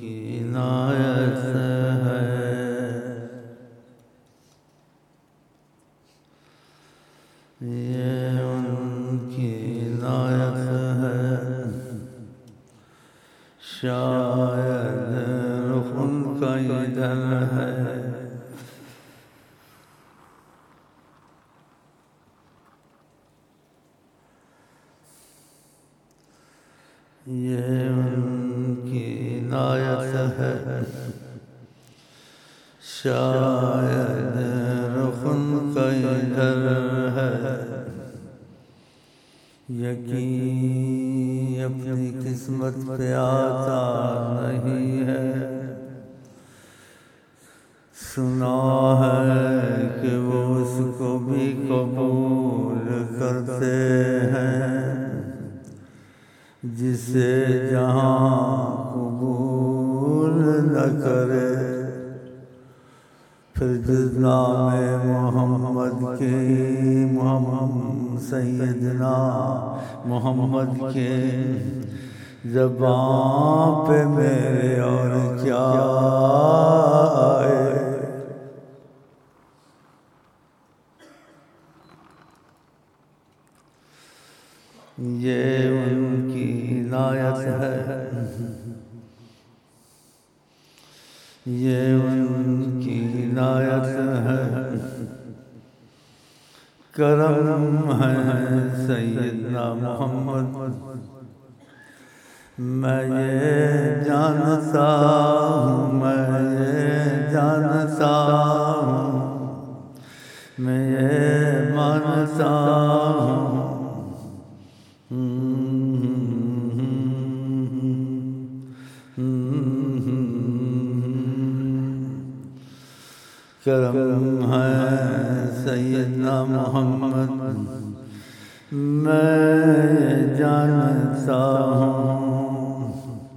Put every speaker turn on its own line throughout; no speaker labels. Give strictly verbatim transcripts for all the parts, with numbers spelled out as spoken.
کی عنایت ہے، یہ ان کی عنایت ہے، شاید رخ ان کا ادھر ہے، یہ ان کی عنایت ہے، شاید رخ ان کا ادھر ہے، یقین اپنی قسمت پہ آتا نہیں ہے، سنا ہے کہ وہ اس کو بھی قبول کرتے ہیں، جسے جہاں قبول نہ کرے، پھر جز نام محمد کے محمد سیدنا محمد کے زبان پہ میرے اور کیا آئے، یہ ان کی عنایت ہے، یہ ان کی عنایت ہے، کرم ہے سیدنا محمد، میں یہ جانتا ہوں، میں یہ جانتا ہوں، میں یہ مانتا ہوں، کرم ہے سیدنا محمد، میں جانتا ہوں،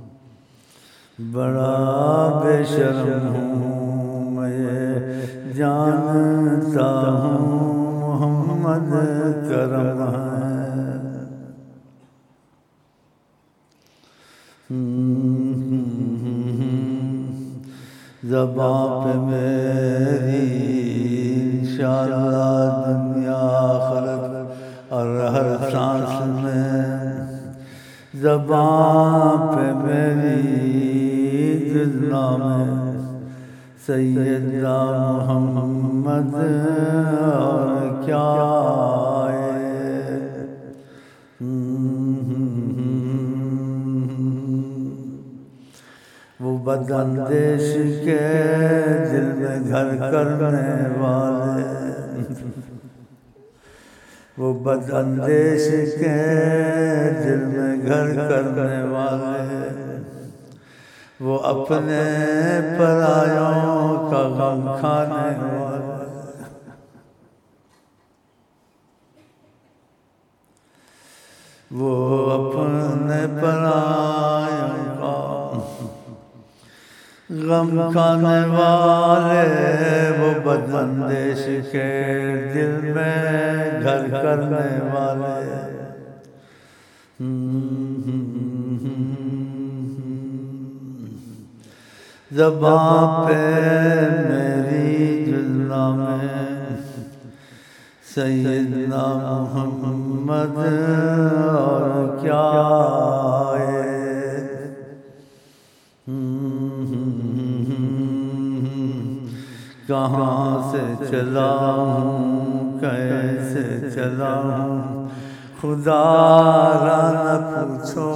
بڑا بے شرم ہوں، میں جانتا ہوں، محمد کرم ہے، زبان پہ میری انشاءاللہ دنیا آخرت اور ہر سانس میں، زبان پہ میری جز نام سیدنا محمد اور کیا آئے، وہ بداندیش کے دل میں گھر کرنے والے، وہ بداندیش کے دل میں گھر کرنے والے، وہ اپنے پرایوں کا غم کھانے والے، وہ اپنے پرایوں کا غم کھانے والے، وہ بداندیش کے دل میں گھر کرنے والے، زبان پہ میری جز نام سیدنا محمد اور کیا آئے، کہاں سے چلا ہوں، کیسے چلا ہوں، خدا را نہ پوچھو،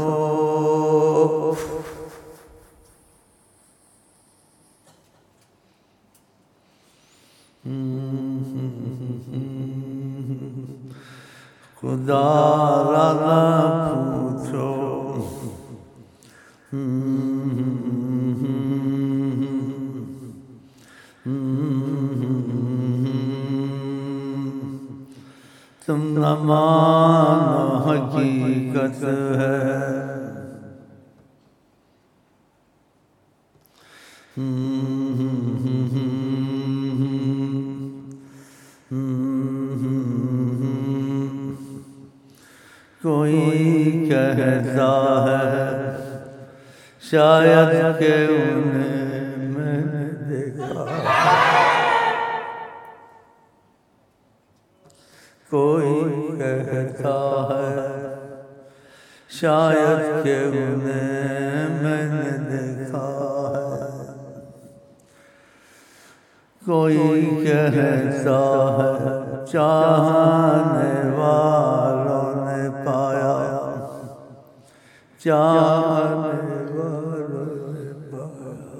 خدا را نہ پوچھو، تم نہ مانو حقیقت ہے، کوئی کہتا ہے شاید کہ انہیں میں نے دیکھا کوئی کہتا ہے شاید کہ انہیں میں نے دیکھا ہے کوئی کہتا ہے چاہنے والوں نے پایا چاہنے والوں نے پایا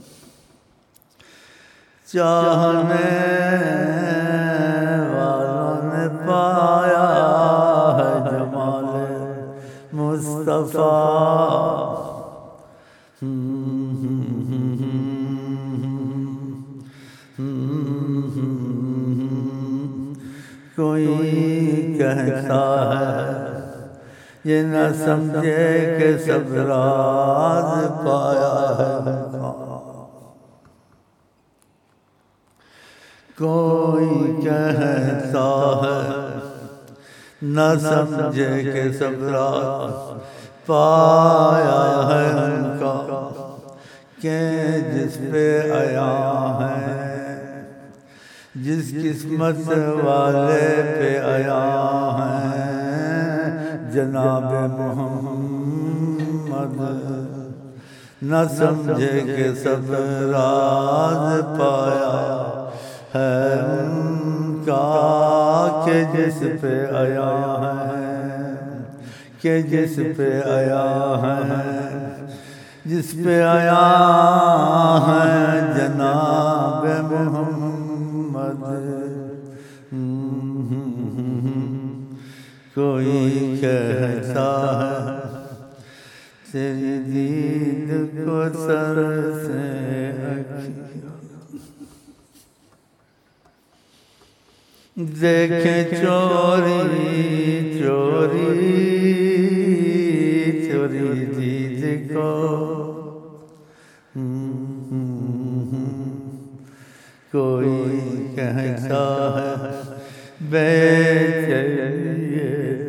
چاہنے والوں نے پایا ہے جمال مصطفیٰ کوئی کہتا ہے یہ نہ سمجھے کہ سب راز پایا ہے کوئی کہتا ہے نہ سمجھے کہ سب راز پایا ہے ان کا کہ جس پہ آیا ہے جس قسمت والے پہ آیا ہے جناب محمد نہ سمجھے کہ سب راز پایا ہے ان کا کہ جس پہ آیا ہے کہ جس پہ آیا ہے جس پہ آیا ہے جناب محمد کوئی کہتا ہے تیری دید کو سر سے دیکھے چوری چوری چوری دید کو کوئی کہتا ہے بے چلیے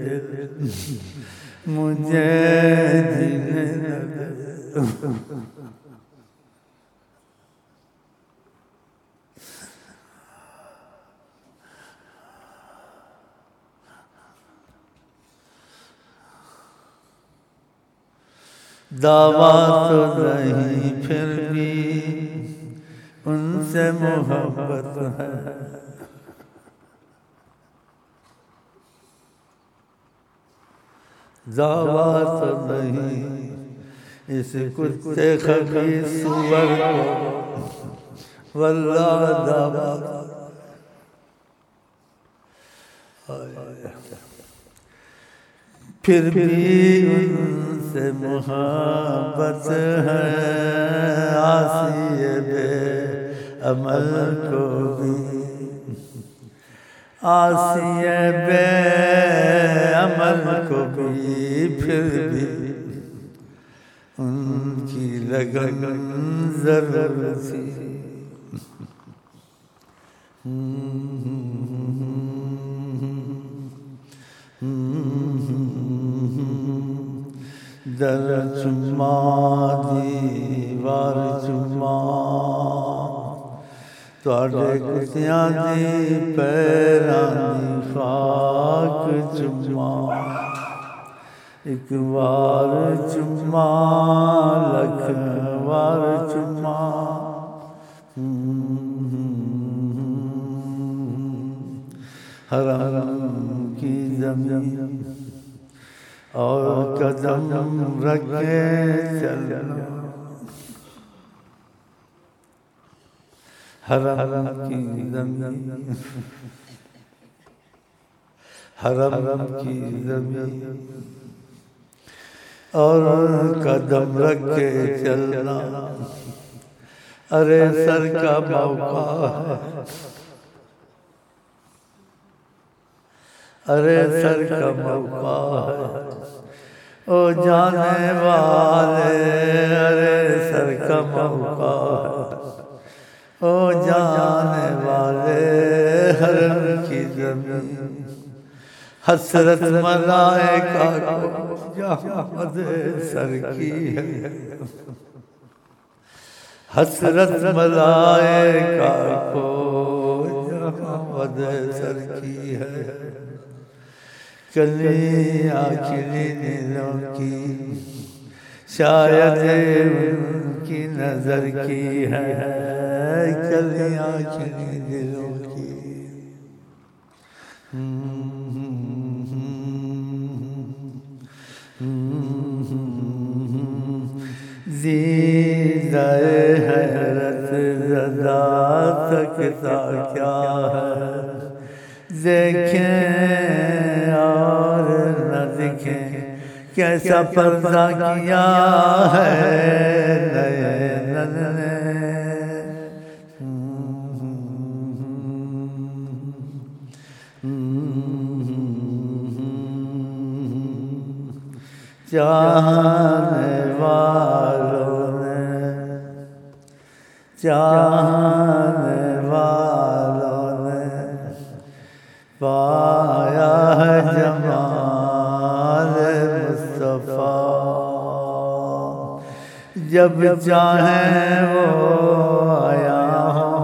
مجھے جینے نہ دے دعویٰ تو نہیں پھر بھی ان سے محبت ہے دعویٰ تو نہیں اس کتے خبیث سور کو واللہ دعویٰ پھر بھی ان سے محبت ہے عاصی بے عمل کو بھی عاصی بے عمل کو بھی پھر بھی ان کی لگن ضرور تھی در چما دیوار چما تواڈے کتیاں دی پیراں دی خاک چما ایک وار چما لکھ وار چما حرم کی زمین اور قدم رکھ کے چلنا حرم کی زمین حرم کی زمین اور قدم رکھ کے چلنا ارے سر کا موقع ہے ارے سر کا موقع ہے او جانے والے ارے سر کا موقع ہے او جانے والے حرم کی زمین حسرت ملائکہ کو جہاد سر کی ہے حسرت ملائکہ کو جہاد سر کی ہے کلیاں کھلی دلوں کی شاید ان کی نظر کی ہے کلیاں کھلی دلوں کی زیدہ حیرت زدہ تکتا کیا ہے دیکھیں اور نہ دیکھیں کیسا پردہ کیا ہے نئے ننے چاہنے والوں نے چاہنے والوں نے پایا ہے جمال مصطفیٰ جب چاہیں وہ آیا ہو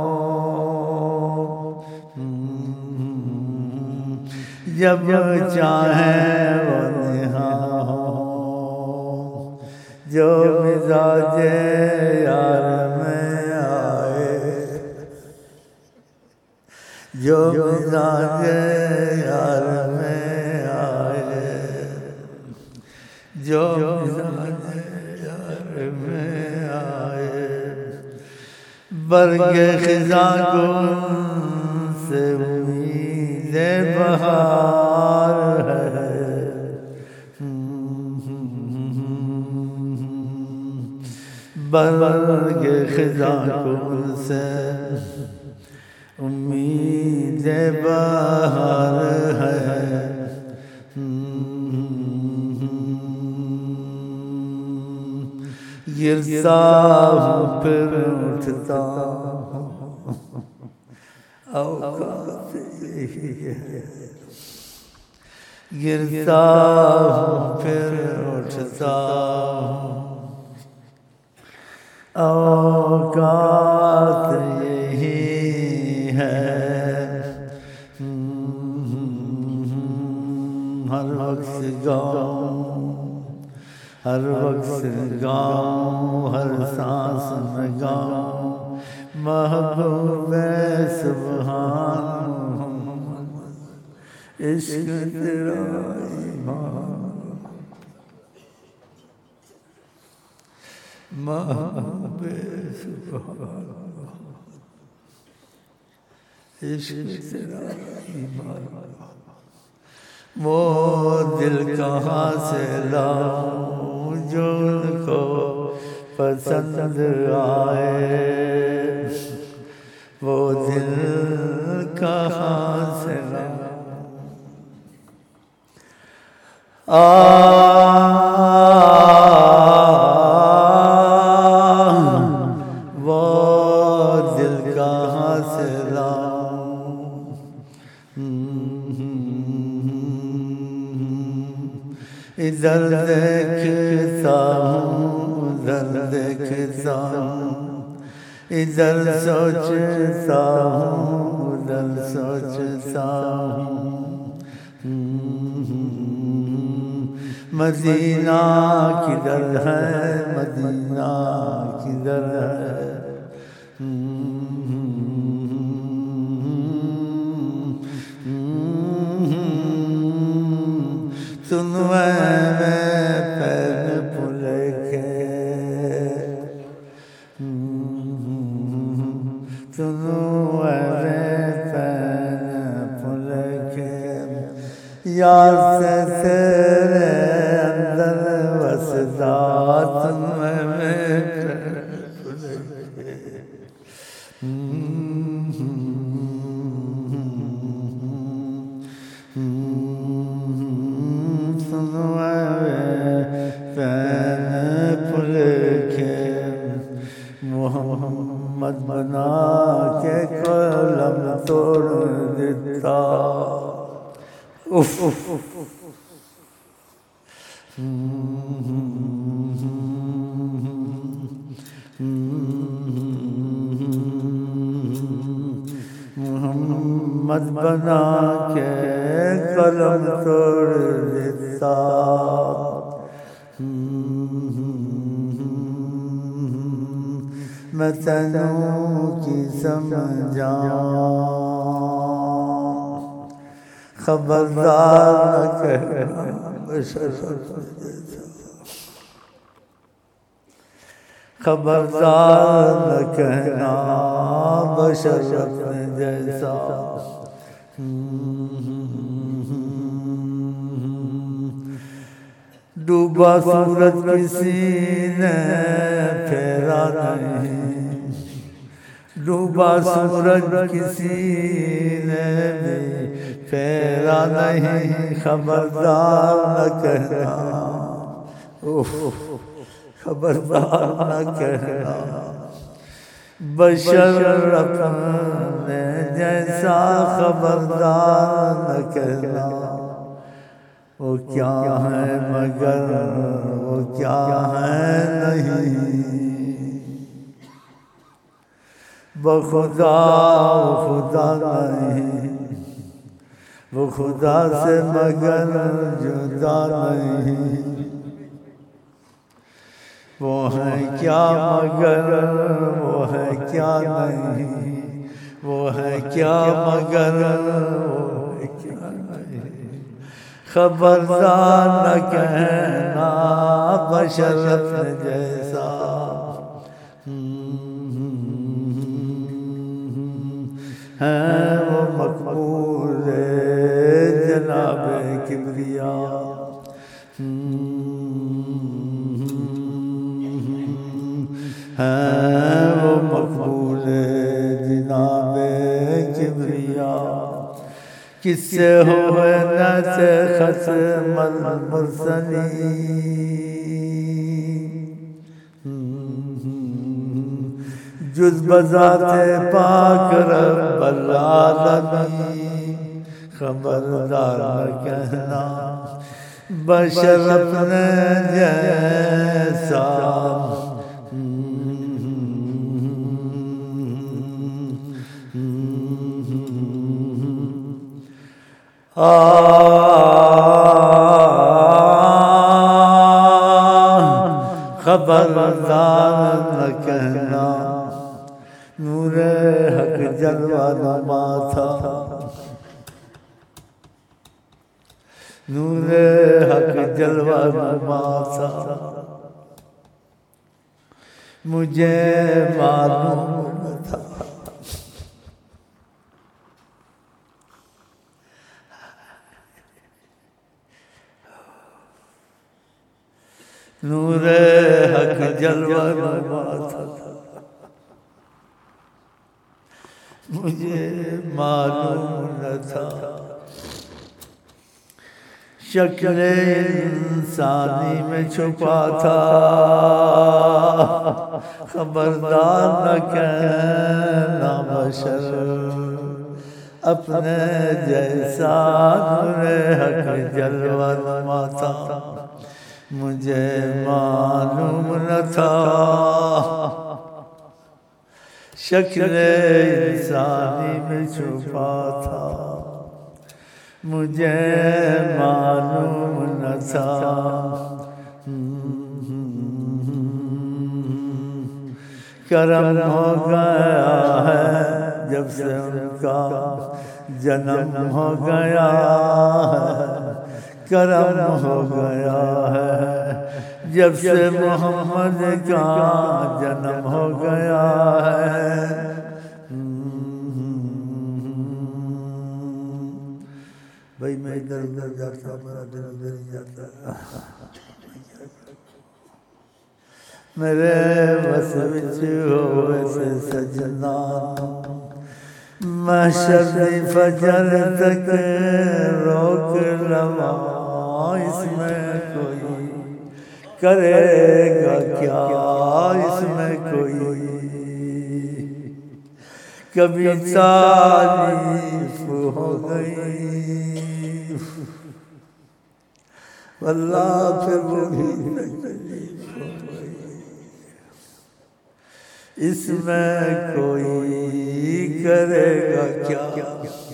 جب چاہیں وہ نہاں ہو جو مزاج یار میں آئے جو مزاج یار میں آئے جو مزاج یار میں آئے برگ خزاں گل سے امید بہار ہے برگ خزاں گل سے امید بہار ہے گرتا ہوں پھر اٹھتا اوقات یہی ہے گرتا ہوں پھر اٹھتا اوقات یہی ہے ہر وقت گاؤں ہر وقت گاؤں ہر سانس میں گاؤں محبوب سبحان عشق تیرا ایمان محبوب سبحان عشق تیرا ایمان وہ دل کہاں سے لاؤں جو ان کو پسند آئے وہ دل کہاں سے لاؤں آہ وہ دل کہاں سے لاؤں ادھر دیکھتا ہوں ادھر دیکھتا ہوں ادھر سوچتا ہوں ادھر سوچتا ہوں مدینہ کدھر ہے مدینہ کدھر ہے سنوے میں پیر پھولے کے سنوے میں پیر پھولے کے یار سے تیرے اندر وسدا سنوے میں پیر پھولے کے محمد بنا کے قلم توڑ دیتا محمد بنا کے قلم توڑ دیتا، میں تینوں کی سمجھا، خبردار نہ کہنا بشر جیسا، خبردار نہ کہنا بشر اپنے جیسا، ڈوبا سورج کسی نے پھیرا نہیں، ڈوبا سورج کسی نے بھی پھیرا نہیں، خبردار نہ کہنا، خبردار نہ کہنا بشر اپنے جیسا، خبردار نہ کہنا، وہ کیا ہے مگر وہ کیا ہے نہیں، بخدا وہ خدا نہیں، وہ خدا سے مگر جدا نہیں، وہ ہے کیا مگر وہ ہے کیا نہیں، وہ ہے کیا مگر وہ ہے کیا نہیں، خبردار نہ کہنا بشر اپنے جیسا، ہے وہ مقبول جناب کبریا، ہے وہ مقبول جناب کبریا، کس سے ہوئے نہ سے ختم المرسلین، جز بذات پاک رب العالمین، خبردار نہ کہنا بشر اپنے جیسا، خبردار نہ کہنا نور حق جلوہ نما تھا، نور حق جلوہ نما تھا، مجھے معلوم نہ تھا، نور حق جلوہ نما تھا، مجھے معلوم نہ تھا، شکل انسانی میں چھپا تھا، خبردار نہ کہنا بشر اپنے جیسا، نور حق جلوہ نما تھا، مجھے معلوم نہ تھا، شکل انسانی میں چھپا تھا، مجھے معلوم نہ تھا، کرم ہو گیا ہے جب سے ان کا جنم ہو گیا ہے، کرم ہو گیا ہے جب سے محمد کا جنم ہو گیا ہے، بھائی میں ادھر ادھر جاتا میرا دل ادھر ہی جاتا، میرے بس وچ ہوئے سے سجنا، محشر دی فجر تک روک لواں، اس میں کوئی کرے گا کیا، اس میں کوئی کبھی تعریف ہو گئی، اللہ پھر وہ بھی اس میں کوئی کرے گا کیا،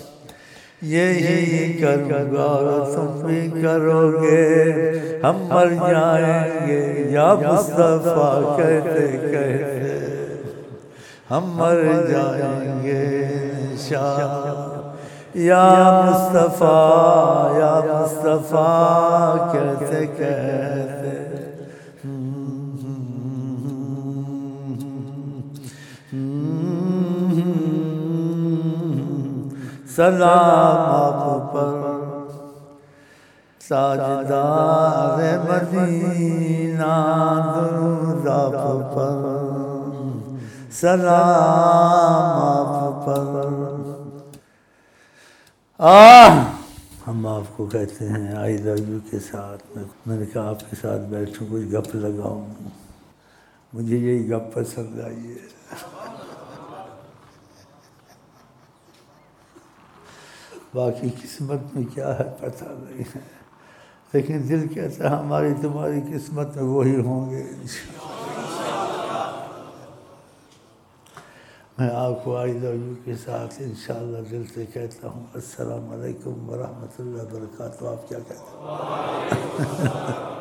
یہی کروں گا تم بھی کرو گے، ہم مر جائیں گے یا مصطفیٰ کہتے کہتے ہم مر جائیں گے انشاءاللہ، یا مصطفیٰ یا مصطفیٰ کہتے کہتے سلام آپ پر تاجدار مدینہ، درود آپ پر سلام آپ پر۔ آہ ہم آپ کو کہتے ہیں آئی لو یو کے ساتھ، میں نے کہا آپ کے ساتھ بیٹھوں کوئی گپ لگاؤں، مجھے یہی گپ پسند آئی ہے۔ باقی قسمت میں کیا ہے پتہ نہیں ہے، لیکن دل کہتا ہے ہماری تمہاری قسمت میں وہی ہوں گے انشاءاللہ۔ میں آپ کو آئی لو یو کے ساتھ انشاءاللہ دل سے کہتا ہوں السلام علیکم ورحمۃ اللہ وبرکاتہ۔ آپ کیا کہتے ہیں؟